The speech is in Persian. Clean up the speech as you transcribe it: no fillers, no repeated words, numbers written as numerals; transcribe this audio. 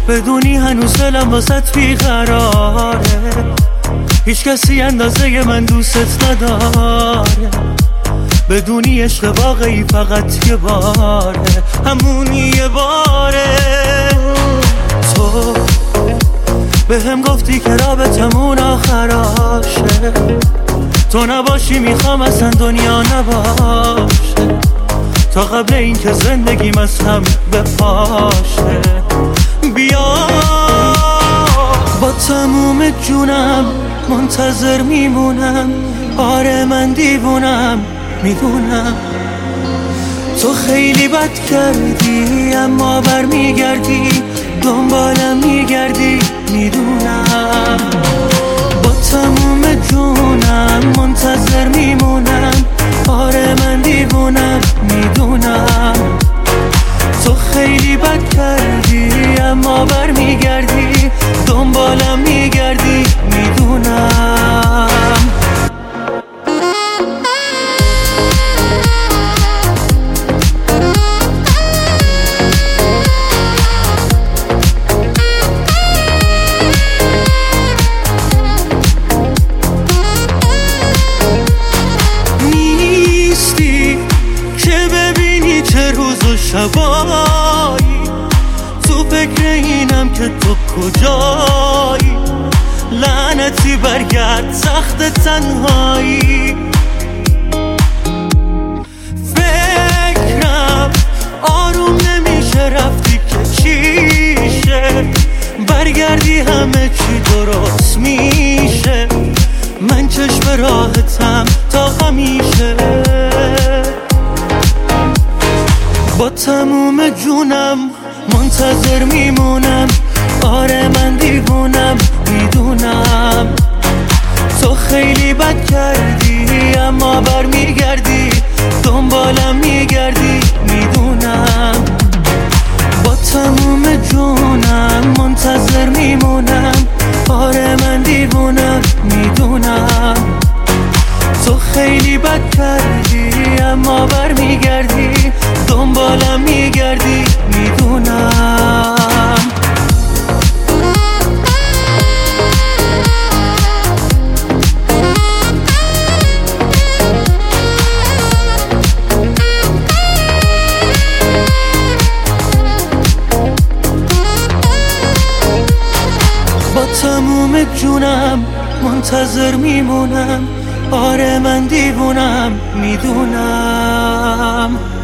بدونی هنوز دلم واسط بیقراره، هیچ کسی اندازه من دوست نداره. بدونی عشق واقعی فقط یه باره، همون یه باره. تو به هم گفتی که رابطمون آخراشه، تو نباشی میخوام اصلا دنیا نباشه، تا قبل این که زندگیم از هم بپاشه. بیا با تموم جونم منتظر میمونم، آره من دیوونم میدونم. تو خیلی بد کردی اما برمیگردی، دنبالم میگردی میدونم. با تموم جونم منتظر میمونم، آره من دیوونم میدونم. تو خیلی بد کردی اما برمیگردی، دنبالم میگردی میدونم. نیستی که ببینی چه روز و شبایی، تو فکر اینم که تو کجایی. لعنتی برگرد سخت تنهایی، فکرم آروم نمیشه رفتی که چیشه. برگردی همه چی درست میشه، من چشم راحتم تا همیشه. با تموم جونم منتظر میمونم، آره من دیوونم میدونم. تو خیلی بد کردی اما برمیگردی، دنبالم میگردی میدونم. با تموم جونم منتظر میمونم، آره من دیوونم میدونم. تو خیلی بد کردی اما برمیگردی، دنبالم میگردی میدونم. با تموم جونم منتظر میمونم، آره من دیوونم میدونم.